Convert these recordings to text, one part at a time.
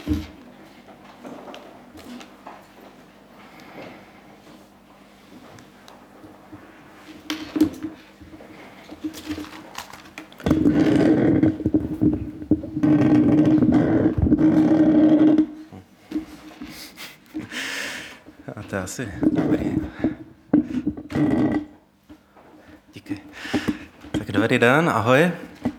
A to je asi dobrý. Díky. Tak dobrý den, ahoj.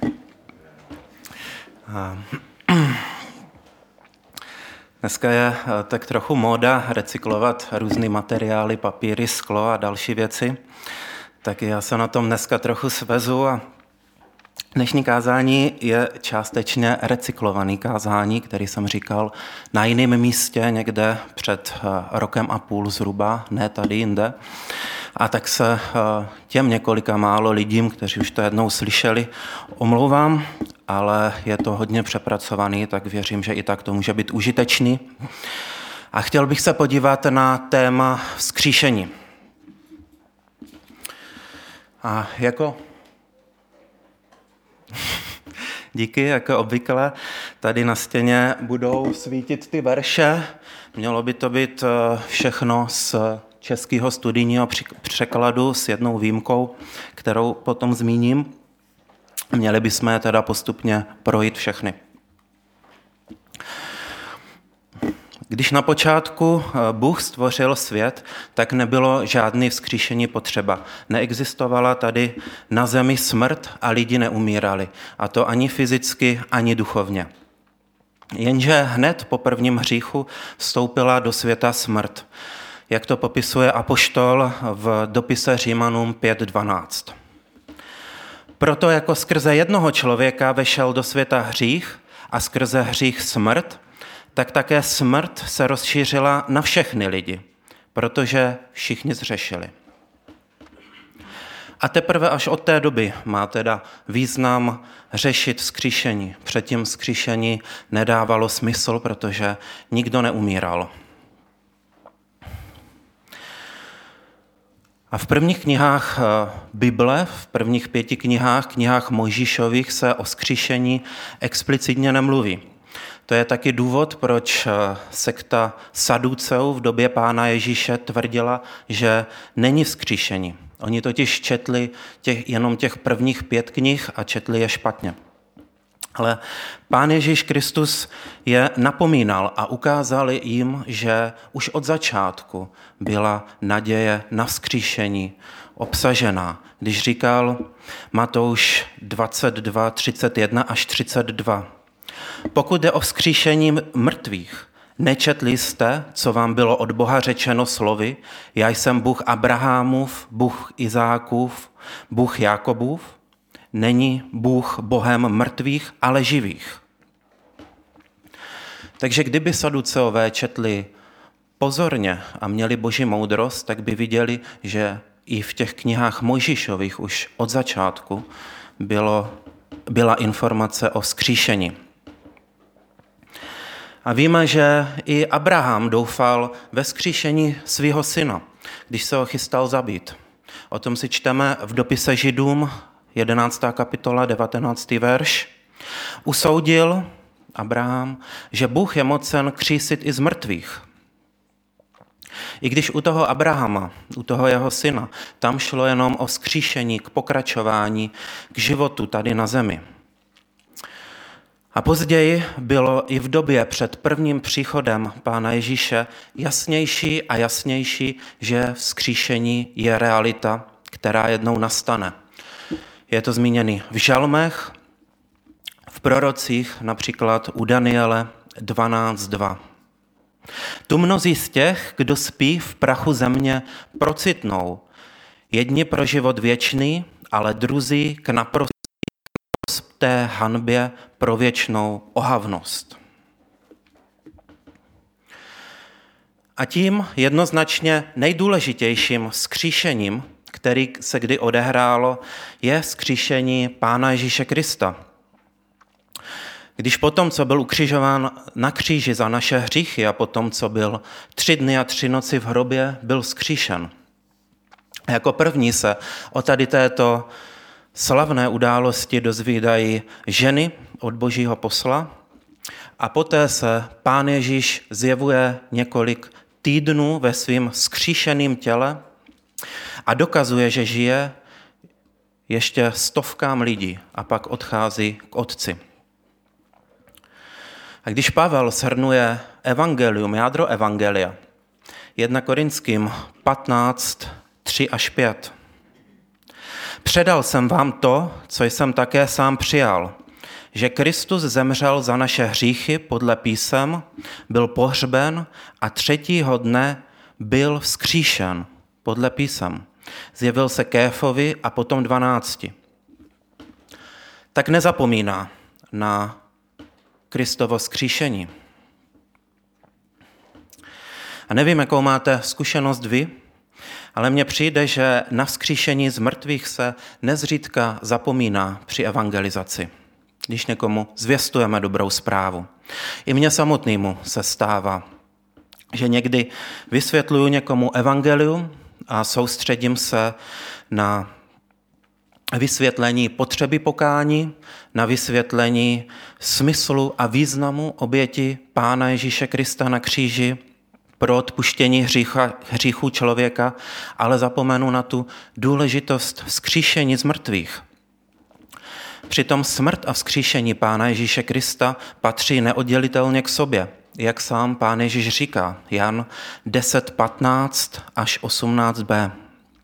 Dneska je tak trochu móda recyklovat různý materiály, papíry, sklo a další věci. Tak já se na tom dneska trochu svezu a dnešní kázání je částečně recyklovaný kázání, který jsem říkal na jiném místě někde před rokem a půl zhruba, ne tady jinde. A tak se těm několika málo lidím, kteří už to jednou slyšeli, omlouvám, ale je to hodně přepracovaný, tak věřím, že i tak to může být užitečný. A chtěl bych se podívat na téma vzkříšení. A díky, jako obvykle, tady na stěně budou svítit ty verše. Mělo by to být všechno z českého studijního překladu s jednou výjimkou, kterou potom zmíním. Měli bychom je teda postupně projít všechny. Když na počátku Bůh stvořil svět, tak nebylo žádné vzkříšení potřeba. Neexistovala tady na zemi smrt a lidi neumírali. A to ani fyzicky, ani duchovně. Jenže hned po prvním hříchu vstoupila do světa smrt. Jak to popisuje apoštol v dopise Římanům 5.12. Proto jako skrze jednoho člověka vešel do světa hřích a skrze hřích smrt, tak také smrt se rozšířila na všechny lidi, protože všichni zřešili. A teprve až od té doby má teda význam řešit vzkříšení. Předtím vzkříšení nedávalo smysl, protože nikdo neumíral. A v prvních knihách Bible, v prvních 5 knihách Mojžíšových se o vzkříšení explicitně nemluví. To je taky důvod, proč sekta Saduceů v době Pána Ježíše tvrdila, že není vzkříšení. Oni totiž četli jenom těch prvních 5 knih a četli je špatně. Ale Pán Ježíš Kristus je napomínal a ukázal jim, že už od začátku byla naděje na vzkříšení obsažená. Když říkal Matouš 22, 31 až 32. Pokud jde o vzkříšení mrtvých, nečetli jste, co vám bylo od Boha řečeno slovy, já jsem Bůh Abrahamův, Bůh Izákův, Bůh Jákobův? Není Bůh Bohem mrtvých, ale živých. Takže kdyby Saduceové četli pozorně a měli boží moudrost, tak by viděli, že i v těch knihách Mojžíšových už od začátku byla informace o vzkříšení. A víme, že i Abraham doufal ve vzkříšení svého syna, když se ho chystal zabít. O tom si čteme v dopise Židům, 11. kapitola, 19. verš. Usoudil Abraham, že Bůh je mocen křísit i z mrtvých. I když u toho Abrahama, u toho jeho syna, tam šlo jenom o vzkříšení k pokračování, k životu tady na zemi. A později bylo i v době před prvním příchodem Pána Ježíše jasnější a jasnější, že vzkříšení je realita, která jednou nastane. Je to zmíněný v žalmech, v prorocích, například u Daniele 12.2. Tu mnozí z těch, kdo spí v prachu země, procitnou. Jedni pro život věčný, ale druzí k naprosté hanbě pro věčnou ohavnost. A tím jednoznačně nejdůležitějším vzkříšením, který se kdy odehrálo, je vzkříšení Pána Ježíše Krista. Když potom, co byl ukřižován na kříži za naše hříchy a potom, co byl 3 dny a 3 noci v hrobě, byl vzkříšen. A jako první se o tady této slavné události dozvídají ženy od Božího posla A poté se Pán Ježíš zjevuje několik týdnů ve svém vzkříšeném těle a dokazuje, že žije ještě stovkám lidí a pak odchází k Otci. A když Pavel shrnuje evangelium, jádro evangelia, 1 Korinským 15, 3 až 5. Předal jsem vám to, co jsem také sám přijal, že Kristus zemřel za naše hříchy podle písem, byl pohřben a 3. dne byl vzkříšen podle písem. Zjevil se Kéfovi a potom 12. Tak nezapomíná na Kristovo vzkříšení. A nevím, jakou máte zkušenost vy, ale mně přijde, že na vzkříšení z mrtvých se nezřídka zapomíná při evangelizaci, když někomu zvěstujeme dobrou zprávu. I mně samotnému se stává, že někdy vysvětluju někomu evangelium a soustředím se na vysvětlení potřeby pokání, na vysvětlení smyslu a významu oběti Pána Ježíše Krista na kříži pro odpuštění hříchů člověka, ale zapomenu na tu důležitost vzkříšení z mrtvých. Přitom smrt a vzkříšení Pána Ježíše Krista patří neoddělitelně k sobě, jak sám Pán Ježíš říká, Jan 10:15 až 18b.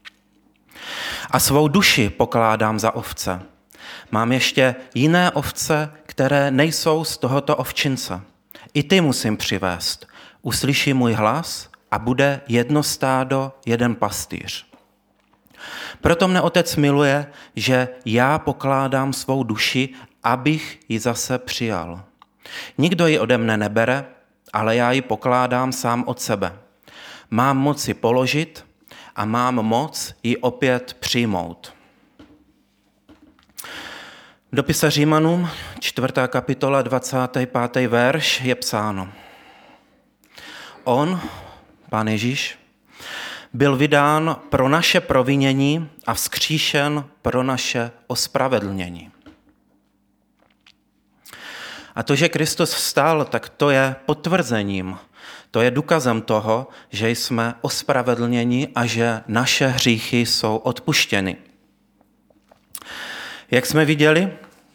A svou duši pokládám za ovce. Mám ještě jiné ovce, které nejsou z tohoto ovčince. I ty musím přivést. Uslyší můj hlas a bude jedno stádo, jeden pastýř. Proto mne Otec miluje, že já pokládám svou duši, abych ji zase přijal. Nikdo ji ode mne nebere, ale já ji pokládám sám od sebe. Mám moc ji položit a mám moc ji opět přijmout. V dopise Římanům, 4. kapitola, 25. verš je psáno. On, Pán Ježíš, byl vydán pro naše provinění a vzkříšen pro naše ospravedlnění. A to, že Kristus vstal, tak to je potvrzením, to je důkazem toho, že jsme ospravedlněni a že naše hříchy jsou odpuštěny. Jak jsme viděli,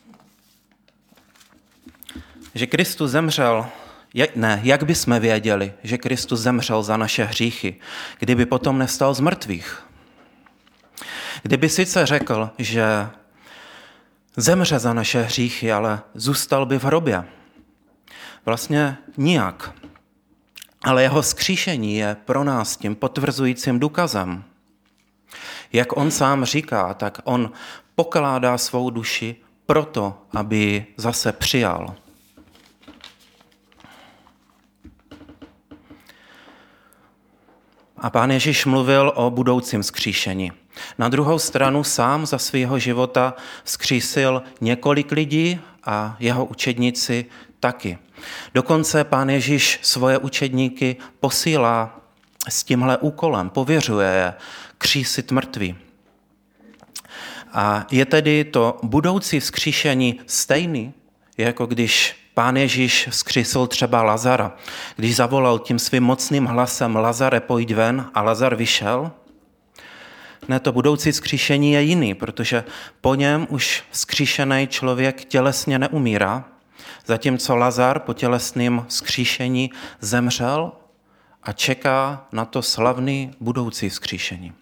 že Kristus zemřel, jak bychom věděli, že Kristus zemřel za naše hříchy, kdyby potom nevstal z mrtvých? Kdyby sice řekl, že zemře za naše hříchy, ale zůstal by v hrobě. Vlastně nijak. Ale jeho vzkříšení je pro nás tím potvrzujícím důkazem. Jak on sám říká, tak on pokládá svou duši proto, aby ji zase přijal. A Pán Ježíš mluvil o budoucím vzkříšení. Na druhou stranu sám za svého života vzkřísil několik lidí a jeho učedníci taky. Dokonce Pán Ježíš svoje učedníky posílá s tímhle úkolem, pověřuje je křísit mrtví. A je tedy to budoucí vzkříšení stejný, jako když Pán Ježíš vzkřísil třeba Lazara. Když zavolal tím svým mocným hlasem Lazare, pojď ven, a Lazar vyšel. Ne, to budoucí vzkříšení je jiný, protože po něm už vzkříšený člověk tělesně neumírá, zatímco Lazar po tělesném vzkříšení zemřel a čeká na to slavný budoucí vzkříšení.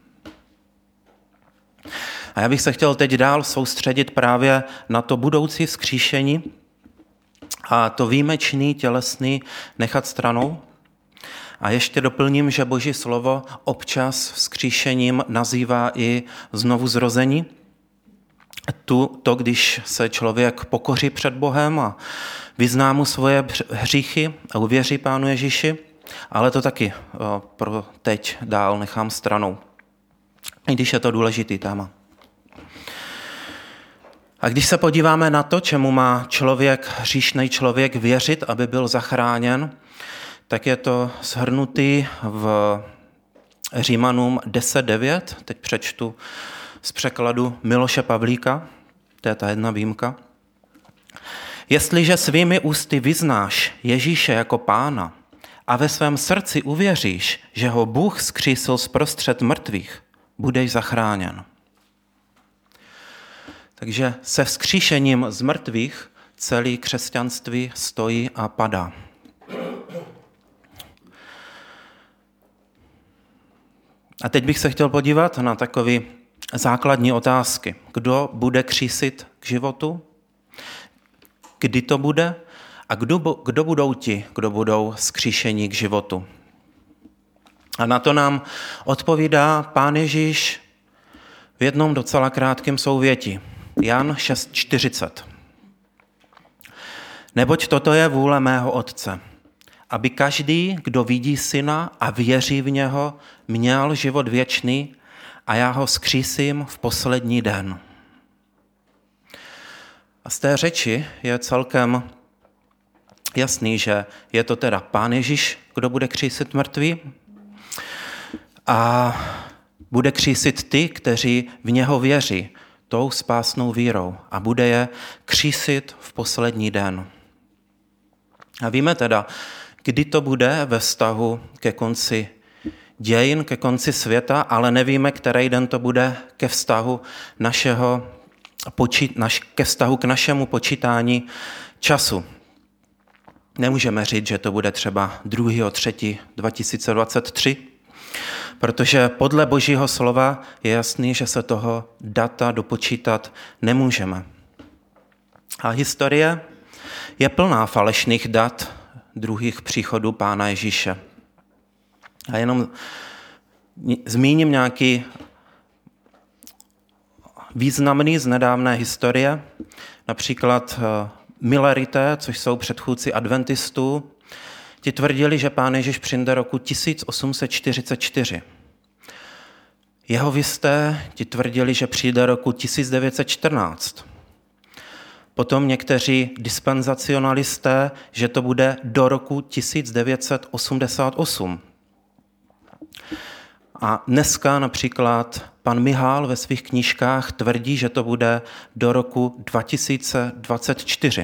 A já bych se chtěl teď dál soustředit právě na to budoucí vzkříšení a to výjimečný tělesný nechat stranou. A ještě doplním, že Boží slovo občas vzkříšením nazývá i znovuzrození. To, když se člověk pokoří před Bohem a vyzná mu svoje hříchy a uvěří Pánu Ježíši, ale to taky pro teď dál nechám stranou, i když je to důležitý téma. A když se podíváme na to, čemu má hříšný člověk věřit, aby byl zachráněn, tak je to shrnutý v Římanům 10:9, teď přečtu z překladu Miloše Pavlíka, to je ta jedna výjimka. Jestliže svými ústy vyznáš Ježíše jako Pána a ve svém srdci uvěříš, že ho Bůh vzkřísil zprostřed mrtvých, budeš zachráněn. Takže se vzkříšením z mrtvých celé křesťanství stojí a padá. A teď bych se chtěl podívat na takové základní otázky. Kdo bude křísit k životu? Kdy to bude? A kdo budou ti, kdo budou vzkříšení k životu? A na to nám odpovídá Pán Ježíš v jednom docela krátkém souvětí. Jan 6:40. Neboť toto je vůle mého Otce, aby každý, kdo vidí Syna a věří v něho, měl život věčný a já ho vzkřísím v poslední den. A z té řeči je celkem jasný, že je to teda Pán Ježíš, kdo bude křísit mrtvý a bude křísit ty, kteří v něho věří, tou spásnou vírou a bude je křísit v poslední den. A víme teda, kdy to bude ve vztahu ke konci dějin, ke konci světa, ale nevíme, který den to bude ke vztahu k našemu počítání času. Nemůžeme říct, že to bude třeba 2.3.2023, protože podle Božího slova je jasný, že se toho data dopočítat nemůžeme. A historie je plná falešných dat druhých příchodů Pána Ježíše. A jenom zmíním nějaký významný z nedávné historie, například Millerité, což jsou předchůdci adventistů, ti tvrdili, že Pán Ježíš přijde roku 1844. Jehovisté ti tvrdili, že přijde roku 1914. Potom někteří dispenzacionalisté, že to bude do roku 1988. A dneska například pan Mihál ve svých knížkách tvrdí, že to bude do roku 2024.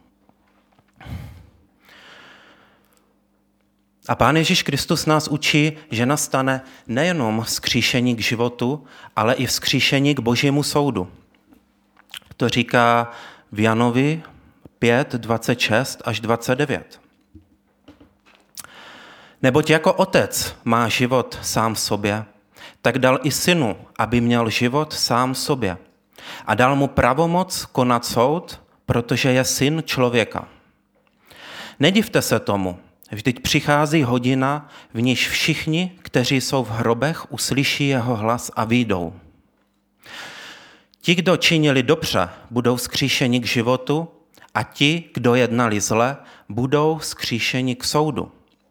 A Pán Ježíš Kristus nás učí, že nastane nejenom vzkříšení k životu, ale i vzkříšení k Božímu soudu. To říká v Janovi 5, 26 až 29. Neboť jako otec má život sám sobě, tak dal i synu, aby měl život sám sobě. A dal mu pravomoc konat soud, protože je syn člověka. Nedivte se tomu, vždyť přichází hodina, v níž všichni, kteří jsou v hrobech, uslyší jeho hlas a vyjdou. Ti, kdo činili dobře, budou vzkříšeni k životu a ti, kdo jednali zle, budou vzkříšeni k soudu.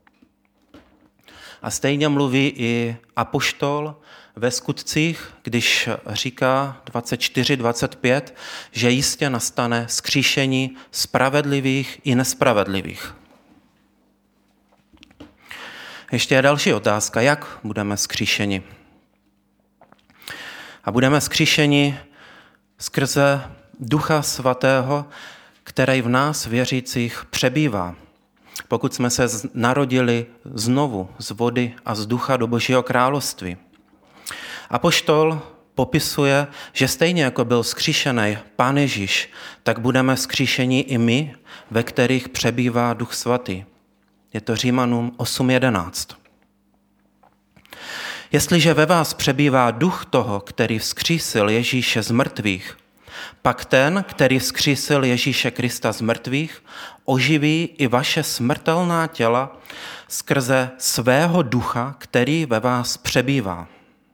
A stejně mluví i apoštol ve Skutcích, když říká 24-25, že jistě nastane vzkříšení spravedlivých i nespravedlivých. Ještě je další otázka, jak budeme vzkříšeni. A budeme vzkříšeni skrze Ducha Svatého, který v nás věřících přebývá. Pokud jsme se narodili znovu z vody a z ducha do Božího království. Apoštol popisuje, že stejně jako byl vzkříšený Pán Ježíš, tak budeme vzkříšeni i my, ve kterých přebývá Duch Svatý. Je to Římanům 8.11. Jestliže ve vás přebývá duch toho, který vzkřísil Ježíše z mrtvých, pak ten, který vzkřísil Ježíše Krista z mrtvých, oživí i vaše smrtelná těla skrze svého ducha, který ve vás přebývá.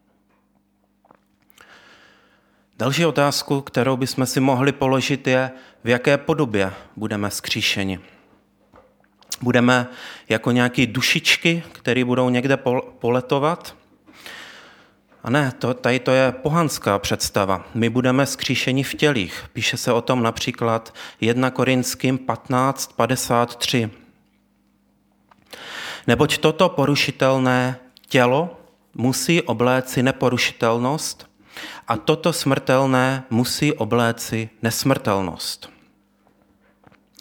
Další otázku, kterou bychom si mohli položit, je, v jaké podobě budeme vzkříšeni. Budeme jako nějaký dušičky, které budou někde poletovat? A ne, tady to je pohanská představa. My budeme vzkříšeni v tělích. Píše se o tom například 1 Korinským 15:53. Neboť toto porušitelné tělo musí obléci neporušitelnost a toto smrtelné musí obléci nesmrtelnost.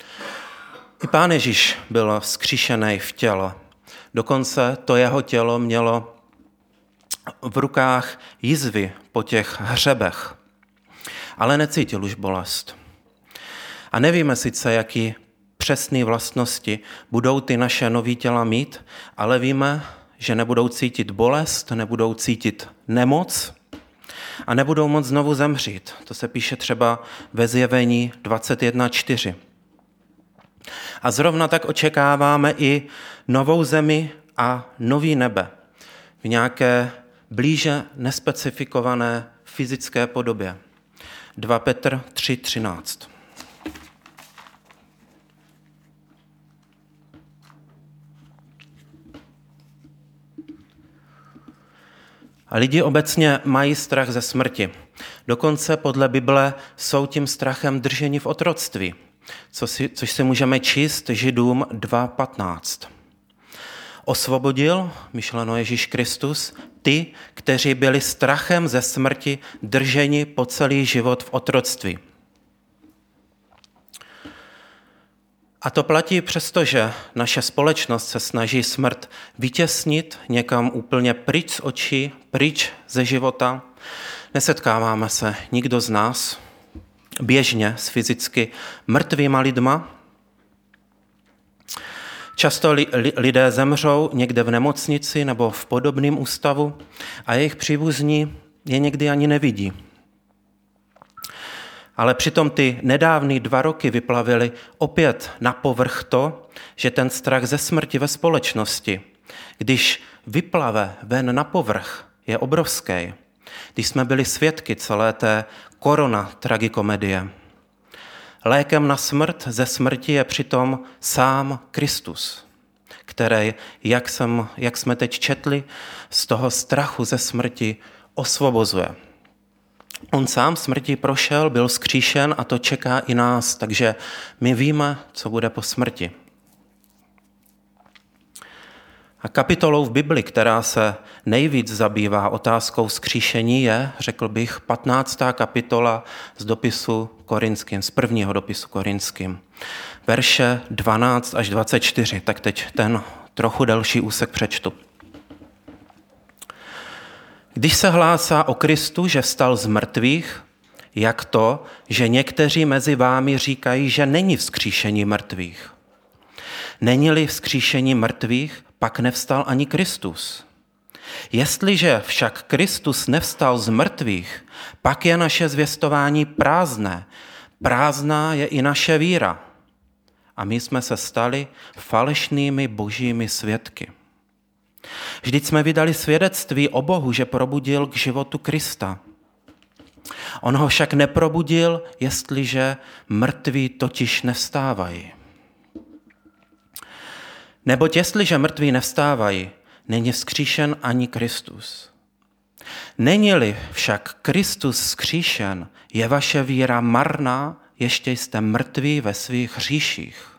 Pán Ježíš byl vzkříšený v těle. Dokonce to jeho tělo mělo v rukách jizvy po těch hřebech, ale necítil už bolest. A nevíme sice, jaký přesné vlastnosti budou ty naše nový těla mít, ale víme, že nebudou cítit bolest, nebudou cítit nemoc a nebudou moc znovu zemřít. To se píše třeba ve Zjevení 21:4. A zrovna tak očekáváme i novou zemi a nový nebe v nějaké blíže nespecifikované fyzické podobě. 2 Petr 3:13. A lidi obecně mají strach ze smrti. Dokonce podle Bible jsou tím strachem drženi v otroctví, což si můžeme číst Židům 2:15. Osvobodil, myšleno Ježíš Kristus, ty, kteří byli strachem ze smrti drženi po celý život v otroctví. A to platí přesto, že naše společnost se snaží smrt vytěsnit někam úplně pryč z očí, pryč ze života. Nesetkáváme se nikdo z nás běžně s fyzicky mrtvýma lidma. Často lidé zemřou někde v nemocnici nebo v podobném ústavu a jejich příbuzní je někdy ani nevidí. Ale přitom ty nedávné 2 roky vyplavily opět na povrch to, že ten strach ze smrti ve společnosti, když vyplave ven na povrch, je obrovský. Když jsme byli svědky celé té korona tragikomedie. Lékem na smrt ze smrti je přitom sám Kristus, který, jak jsme teď četli, z toho strachu ze smrti osvobozuje. On sám smrti prošel, byl vzkříšen a to čeká i nás, takže my víme, co bude po smrti. A kapitolou v Bibli, která se nejvíc zabývá otázkou vzkříšení, je, řekl bych, 15. kapitola z dopisu Korinským, z prvního dopisu Korinským. Verše 12 až 24, tak teď ten trochu delší úsek přečtu. Když se hlásá o Kristu, že vstal z mrtvých, jak to, že někteří mezi vámi říkají, že není vzkříšení mrtvých? Není-li vzkříšení mrtvých, pak nevstal ani Kristus. Jestliže však Kristus nevstal z mrtvých, pak je naše zvěstování prázdné. Prázdná je i naše víra. A my jsme se stali falešnými božími svědky. Vždyť jsme vydali svědectví o Bohu, že probudil k životu Krista. On ho však neprobudil, jestliže mrtví totiž nevstávají. Neboť jestliže mrtví nevstávají, není vzkříšen ani Kristus. Není-li však Kristus vzkříšen, je vaše víra marná, ještě jste mrtví ve svých hříších.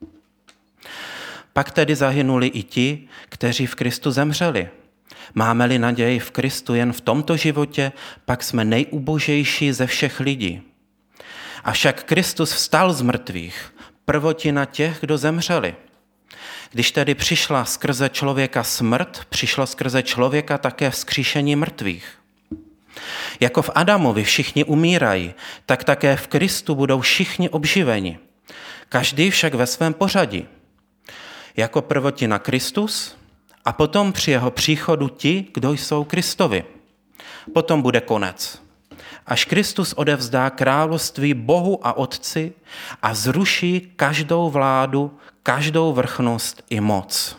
Pak tedy zahynuli i ti, kteří v Kristu zemřeli. Máme-li naději v Kristu jen v tomto životě, pak jsme nejubožejší ze všech lidí. Avšak Kristus vstal z mrtvých, prvotina těch, kdo zemřeli. Když tedy přišla skrze člověka smrt, přišlo skrze člověka také vzkříšení mrtvých. Jako v Adamovi všichni umírají, tak také v Kristu budou všichni obživeni. Každý však ve svém pořadí. Jako prvotina Kristus a potom při jeho příchodu ti, kdo jsou Kristovi. Potom bude konec. Až Kristus odevzdá království Bohu a Otci a zruší každou vládu, každou vrchnost i moc.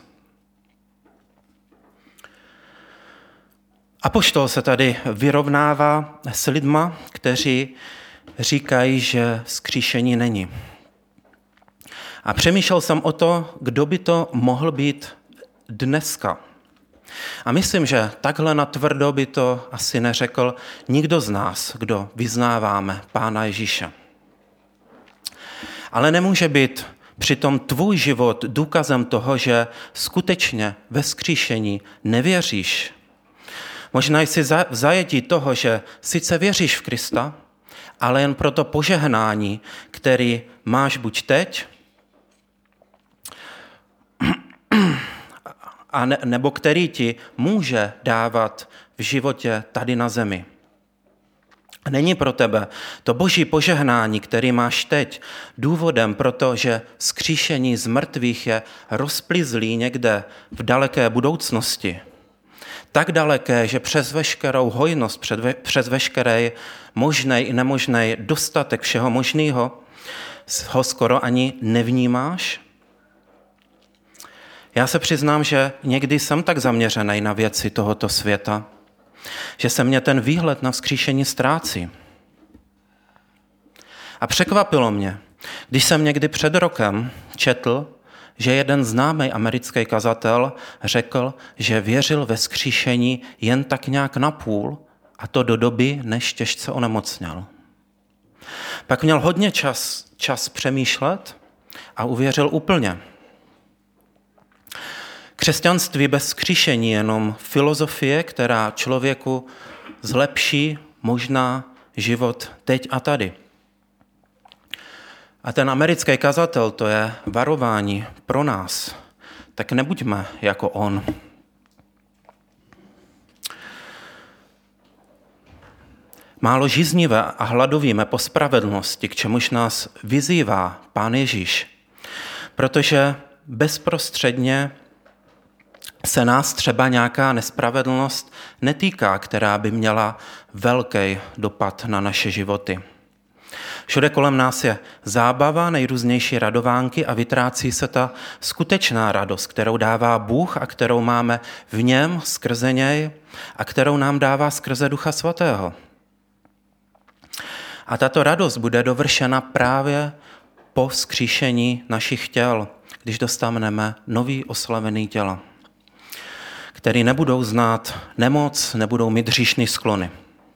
Apoštol se tady vyrovnává s lidma, kteří říkají, že vzkříšení není. A přemýšlel jsem o to, kdo by to mohl být dneska. A myslím, že takhle natvrdo by to asi neřekl nikdo z nás, kdo vyznáváme Pána Ježíše. Ale nemůže být přitom tvůj život důkazem toho, že skutečně ve vzkříšení nevěříš. Možná jsi v zajetí toho, že sice věříš v Krista, ale jen pro to požehnání, který máš buď teď, nebo který ti může dávat v životě tady na zemi. Není pro tebe to boží požehnání, který máš teď, důvodem, protože vzkříšení z mrtvých je rozplizlý někde v daleké budoucnosti. Tak daleké, že přes veškerou hojnost, přes veškerý možnej i nemožnej dostatek všeho možného ho skoro ani nevnímáš? Já se přiznám, že někdy jsem tak zaměřený na věci tohoto světa, že se mě ten výhled na vzkříšení ztrácí. A překvapilo mě, když jsem někdy před rokem četl, že jeden známý americký kazatel řekl, že věřil ve vzkříšení jen tak nějak napůl, a to do doby, než těžce onemocněl. Pak měl hodně čas přemýšlet a uvěřil úplně. Křesťanství bez vzkříšení je jenom filozofie, která člověku zlepší možná život teď a tady. A ten americký kazatel, to je varování pro nás, tak nebuďme jako on. Málo žíznivé a hladovíme po spravedlnosti, k čemuž nás vyzývá Pán Ježíš, protože bezprostředně se nás třeba nějaká nespravedlnost netýká, která by měla velký dopad na naše životy. Všude kolem nás je zábava, nejrůznější radovánky a vytrácí se ta skutečná radost, kterou dává Bůh a kterou máme v něm skrze něj a kterou nám dává skrze Ducha Svatého. A tato radost bude dovršena právě po vzkříšení našich těl, když dostaneme nový oslavený těla, který nebudou znát nemoc, nebudou mít hříšný sklony.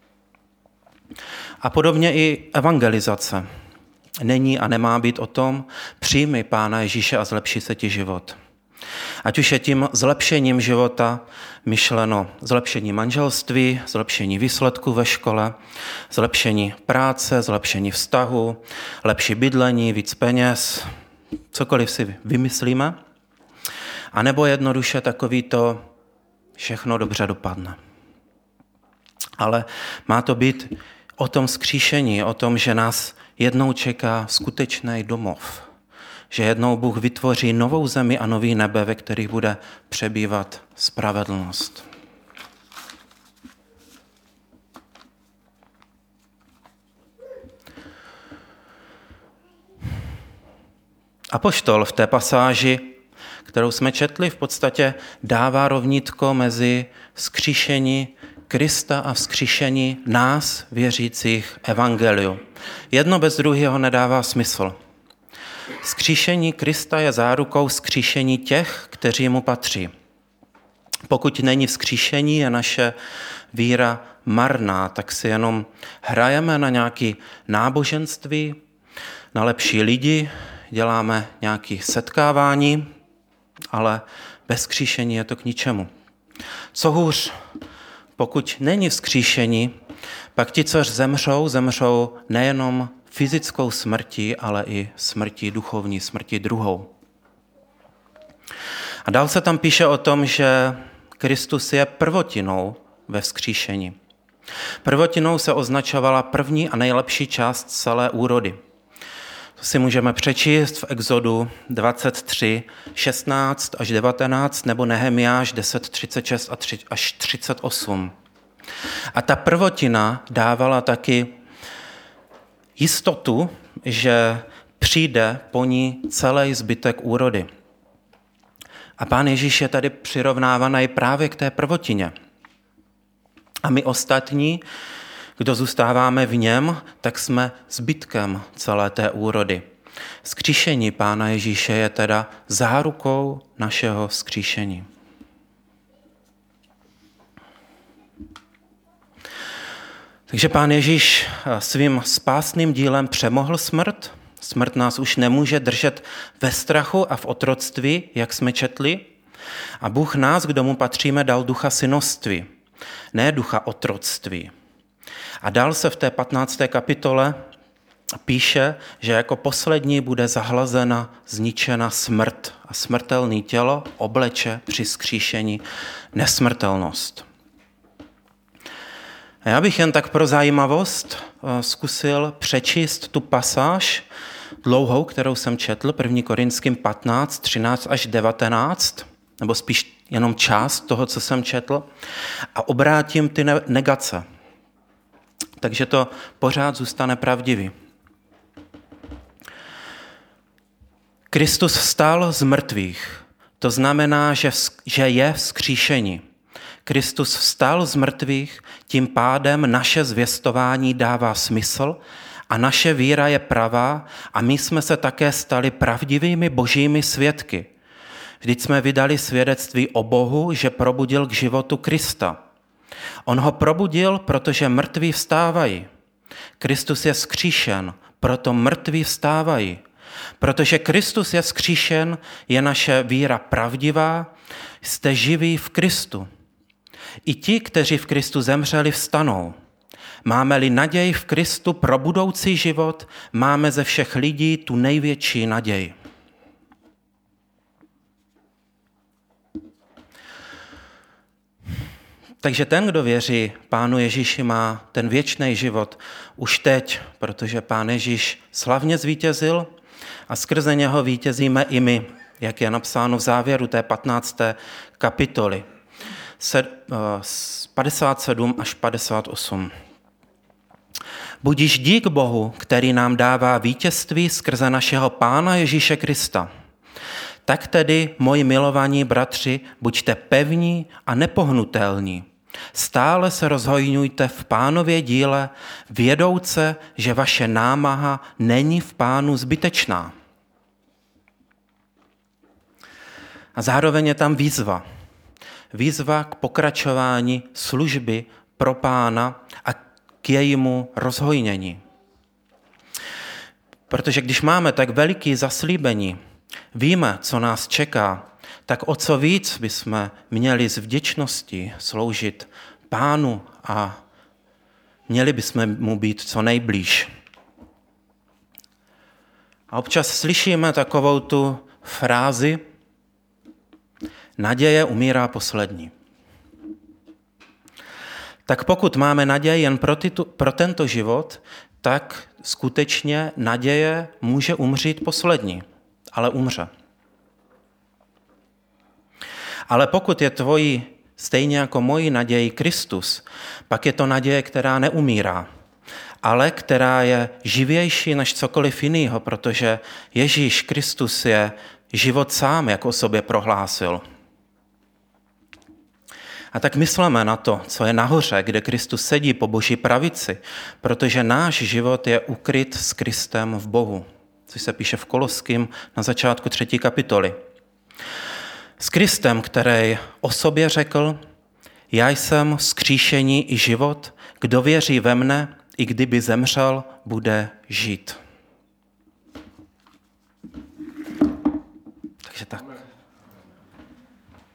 A podobně i evangelizace není a nemá být o tom, přijmi Pána Ježíše a zlepší se ti život. Ať už je tím zlepšením života myšleno zlepšení manželství, zlepšení výsledků ve škole, zlepšení práce, zlepšení vztahu, lepší bydlení, víc peněz, cokoliv si vymyslíme, a nebo jednoduše takový to všechno dobře dopadne. Ale má to být o tom vzkříšení, o tom, že nás jednou čeká skutečný domov. Že jednou Bůh vytvoří novou zemi a nový nebe, ve kterých bude přebývat spravedlnost. Apoštol v té pasáži, kterou jsme četli, v podstatě dává rovnítko mezi vzkříšení Krista a vzkříšení nás, věřících evangeliu. Jedno bez druhého nedává smysl. Vzkříšení Krista je zárukou vzkříšení těch, kteří mu patří. Pokud není vzkříšení, je naše víra marná, tak si jenom hrajeme na nějaké náboženství, na lepší lidi, děláme nějaké setkávání, ale bez vzkříšení je to k ničemu. Co hůř, pokud není vzkříšení, pak ti, co zemřou nejenom fyzickou smrtí, ale i smrtí duchovní, smrtí druhou. A dál se tam píše o tom, že Kristus je prvotinou ve vzkříšení. Prvotinou se označovala první a nejlepší část celé úrody. To si můžeme přečíst v Exodu 23, 16 až 19 nebo Nehemiáš 10, 36 až 38. A ta prvotina dávala taky jistotu, že přijde po ní celý zbytek úrody. A Pán Ježíš je tady přirovnávaný právě k té prvotině. A my ostatní, kdo zůstáváme v něm, tak jsme zbytkem celé té úrody. Vzkříšení Pána Ježíše je teda zárukou našeho vzkříšení. Takže Pán Ježíš svým spásným dílem přemohl smrt. Smrt nás už nemůže držet ve strachu a v otroctví, jak jsme četli. A Bůh nás, kdo mu patříme, dal ducha synoství, ne ducha otroctví. A dál se v té 15. kapitole píše, že jako poslední bude zahlazena, zničena smrt a smrtelné tělo obleče při vzkříšení nesmrtelnost. A já bych jen tak pro zajímavost zkusil přečíst tu pasáž dlouhou, kterou jsem četl, 1. Korinským 15, 13 až 19, nebo spíš jenom část toho, co jsem četl, a obrátím ty negace. Takže to pořád zůstane pravdivý. Kristus vstal z mrtvých. To znamená, že je vzkříšení. Kristus vstal z mrtvých, tím pádem naše zvěstování dává smysl a naše víra je pravá a my jsme se také stali pravdivými božími svědky. Vždyť jsme vydali svědectví o Bohu, že probudil k životu Krista. On ho probudil, protože mrtví vstávají. Kristus je vzkříšen, proto mrtví vstávají. Protože Kristus je vzkříšen, je naše víra pravdivá, jste živí v Kristu. I ti, kteří v Kristu zemřeli, vstanou. Máme-li naději v Kristu pro budoucí život, máme ze všech lidí tu největší naději. Takže ten, kdo věří Pánu Ježíši, má ten věčný život už teď, protože Pán Ježíš slavně zvítězil a skrze něho vítězíme i my, jak je napsáno v závěru té 15. kapitoly. 57 až 58. Budiž dík Bohu, který nám dává vítězství skrze našeho Pána Ježíše Krista. Tak tedy, moji milovaní bratři, buďte pevní a nepohnutelní. Stále se rozhojňujte v Pánově díle, vědouce, že vaše námaha není v Pánu zbytečná. A zároveň je tam výzva. Výzva k pokračování služby pro Pána a k jejímu rozhojnění. Protože když máme tak veliký zaslíbení, víme, co nás čeká, tak o co víc bychom měli s vděčností sloužit Pánu a měli bychom mu být co nejblíž. A občas slyšíme takovou tu frázi: naděje umírá poslední. Tak pokud máme naději jen pro tento život, tak skutečně naděje může umřít poslední, ale umře. Ale pokud je tvojí, stejně jako mojí naději Kristus, pak je to naděje, která neumírá, ale která je živější než cokoliv jiného, protože Ježíš Kristus je život sám, jak o sobě prohlásil. A tak myslíme na to, co je nahoře, kde Kristus sedí po Boží pravici, protože náš život je ukryt s Kristem v Bohu, což se píše v Koloským na začátku 3. kapitoly. S Kristem, který o sobě řekl: já jsem vzkříšení i život, kdo věří ve mne, i kdyby zemřel, bude žít.